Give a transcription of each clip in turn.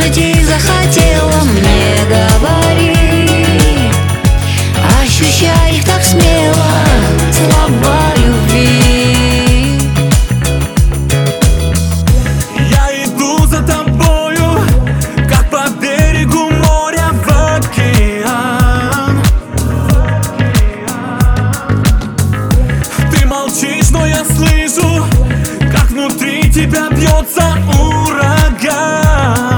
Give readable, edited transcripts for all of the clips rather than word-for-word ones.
Слышать и захотела, мне говори. Ощущай их так смело, слова любви. Я иду за тобою, как по берегу моря в океан. Ты молчишь, но я слышу, как внутри тебя бьется ураган.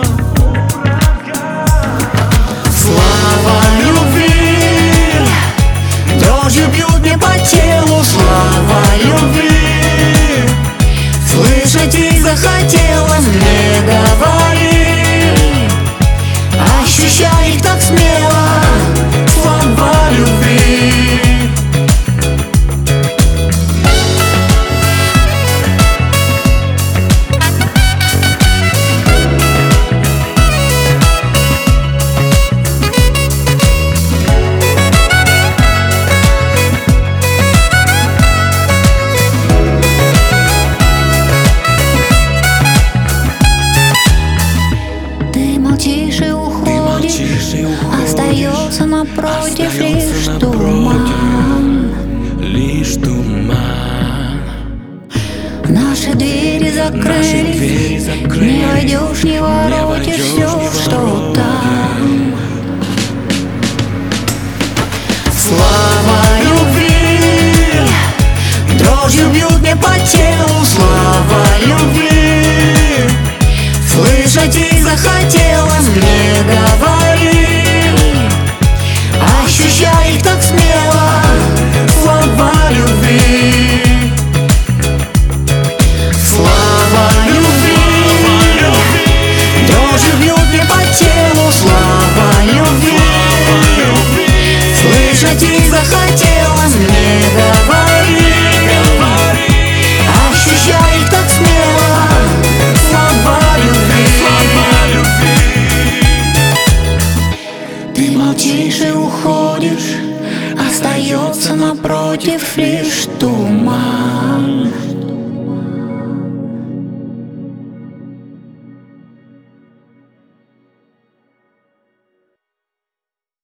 Слова любви дрожью бьют мне по телу. Слова любви слышать и захотела, мне говори. Ощущай их так смело, слова любви. Молчишь и уходишь, остается напротив лишь туман. Лишь туман. Наши двери закрылись, не войдешь, не воротишь все, что там. Слова любви дрожью бьют мне по телу. Слова любви слышать и захотела, мне говори. Ощущай их так смело, слова любви. Слова любви дрожью бьют мне по телу. Слова любви слышать и захотела, мне говори. Ощущай их так смело, слова любви. Ты молчишь и уходишь, остается напротив лишь туман.